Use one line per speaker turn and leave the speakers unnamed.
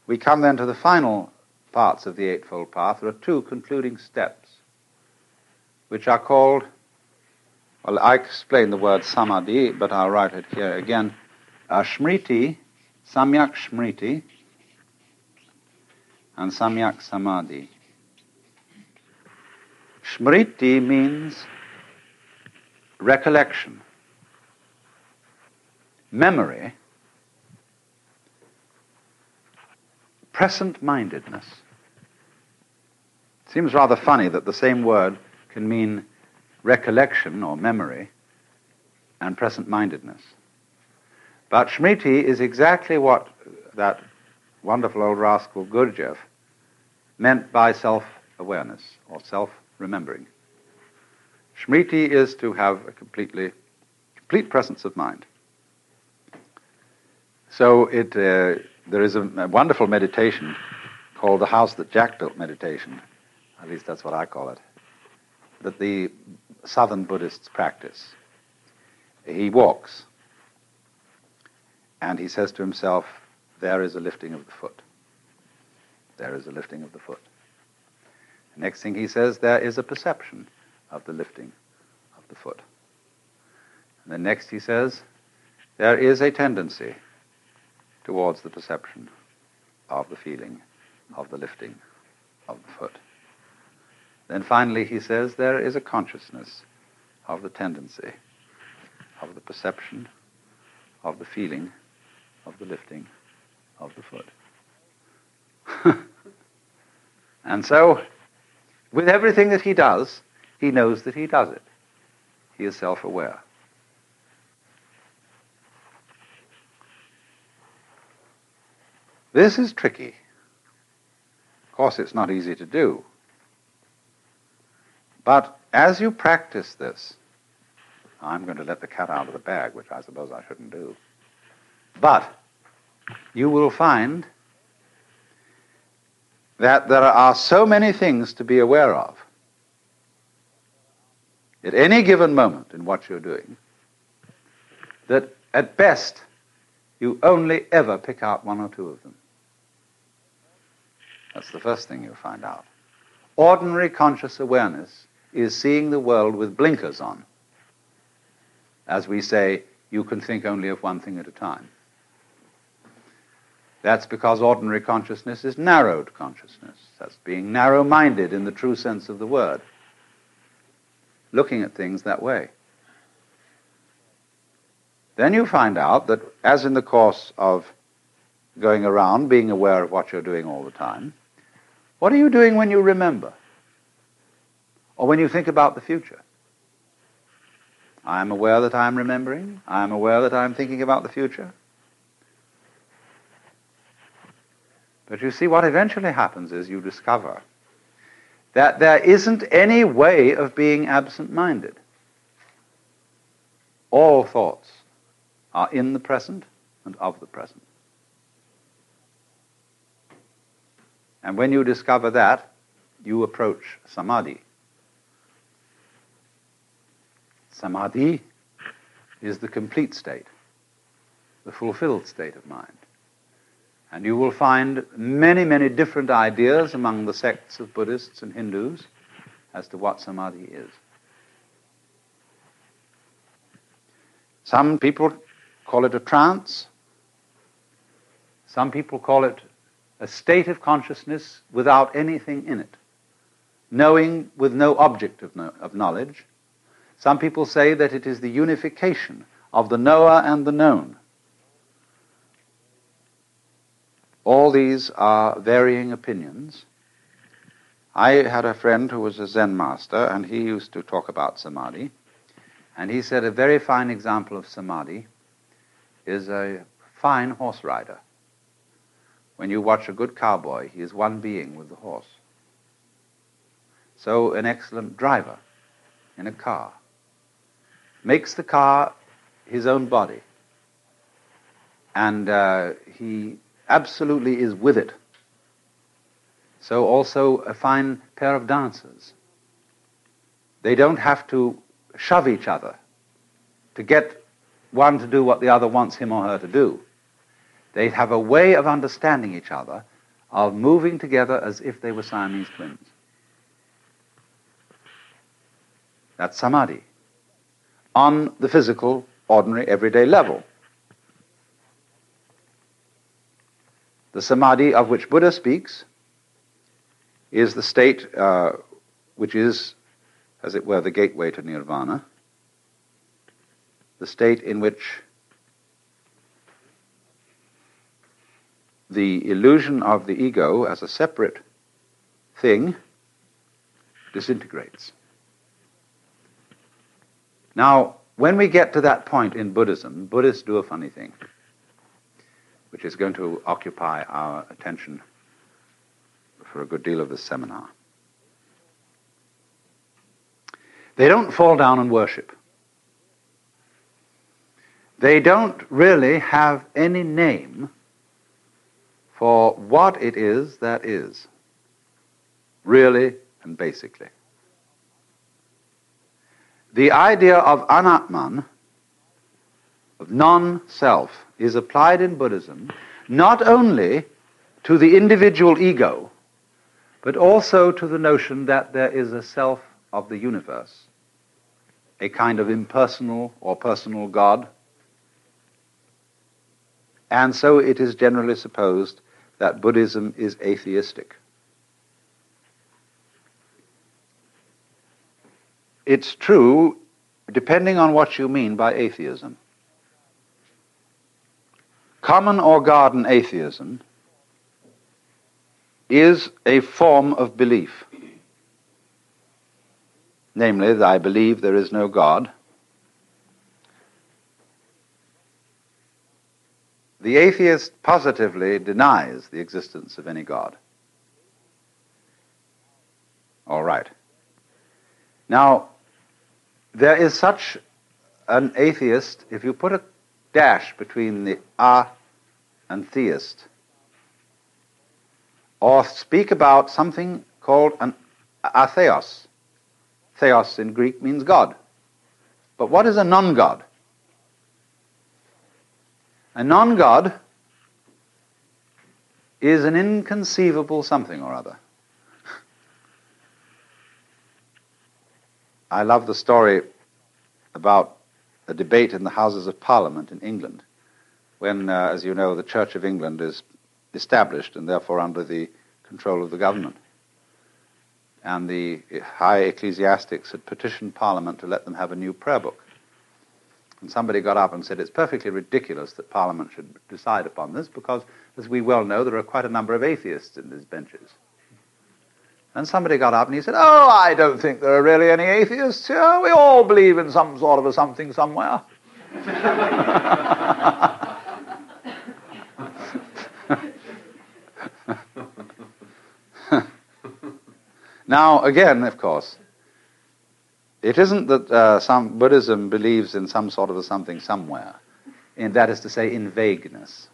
we come then to the final parts of the Eightfold Path. There are two concluding steps, which are called, well, I explained the word samadhi, but I'll write it here again, smriti, samyak smriti, and samyak samadhi. Smriti means recollection, memory, present-mindedness. It seems rather funny that the same word can mean recollection or memory and present-mindedness. But smriti is exactly what that wonderful old rascal Gurdjieff meant by self-awareness or self-remembering. Smriti is to have a complete presence of mind. So there is a wonderful meditation called the House That Jack Built meditation, at least that's what I call it, that the southern Buddhists practice. He walks, and he says to himself, there is a lifting of the foot. There is a lifting of the foot. The next thing he says, there is a perception of the lifting of the foot. And then next he says, there is a tendency towards the perception of the feeling of the lifting of the foot. Then finally he says, there is a consciousness of the tendency, of the perception, of the feeling of the lifting of the foot. And so, with everything that he does, he knows that he does it. He is self-aware. This is tricky. Of course, it's not easy to do. But as you practice this, I'm going to let the cat out of the bag, which I suppose I shouldn't do. But you will find that there are so many things to be aware of at any given moment in what you're doing that at best you only ever pick out one or two of them. That's the first thing you'll find out. Ordinary conscious awareness is seeing the world with blinkers on. As we say, you can think only of one thing at a time. That's because ordinary consciousness is narrowed consciousness. That's being narrow-minded in the true sense of the word. Looking at things that way. Then you find out that, as in the course of going around, being aware of what you're doing all the time, what are you doing when you remember? Or when you think about the future? I'm aware that I'm remembering. I'm aware that I'm thinking about the future. But you see, what eventually happens is you discover that there isn't any way of being absent-minded. All thoughts are in the present and of the present. And when you discover that, you approach samadhi. Samadhi is the complete state, the fulfilled state of mind. And you will find many, many different ideas among the sects of Buddhists and Hindus as to what samadhi is. Some people call it a trance. Some people call it a state of consciousness without anything in it, knowing with no object of knowledge. Some people say that it is the unification of the knower and the known. All these are varying opinions. I had a friend who was a Zen master, and he used to talk about samadhi. And he said a very fine example of samadhi is a fine horse rider. When you watch a good cowboy, he is one being with the horse. So an excellent driver in a car makes the car his own body. And he absolutely is with it. So also a fine pair of dancers. They don't have to shove each other to get one to do what the other wants him or her to do. They have a way of understanding each other of moving together as if they were Siamese twins. That's samadhi on the physical, ordinary, everyday level. The samadhi of which Buddha speaks is the state which is, as it were, the gateway to nirvana, the state in which the illusion of the ego as a separate thing disintegrates. Now, when we get to that point in Buddhism, Buddhists do a funny thing, which is going to occupy our attention for a good deal of this seminar. They don't fall down and worship. They don't really have any name for what it is that is, really and basically. The idea of anatman, of non-self, is applied in Buddhism not only to the individual ego, but also to the notion that there is a self of the universe, a kind of impersonal or personal God. And so it is generally supposed that Buddhism is atheistic. It's true, depending on what you mean by atheism. Common or garden atheism is a form of belief. Namely, that I believe there is no God. The atheist positively denies the existence of any God. All right. Now, there is such an atheist, if you put a dash between the a and theist, or speak about something called an atheos. Theos in Greek means God. But what is a non-God? A non-God is an inconceivable something or other. I love the story about a debate in the Houses of Parliament in England when, as you know, the Church of England is established and therefore under the control of the government. And the high ecclesiastics had petitioned Parliament to let them have a new prayer book. And somebody got up and said, it's perfectly ridiculous that Parliament should decide upon this because, as we well know, there are quite a number of atheists in these benches. And somebody got up and he said, oh, I don't think there are really any atheists here. We all believe in some sort of a something somewhere. Now, again, of course, it isn't that some Buddhism believes in some sort of a something somewhere, and that is to say, in vagueness.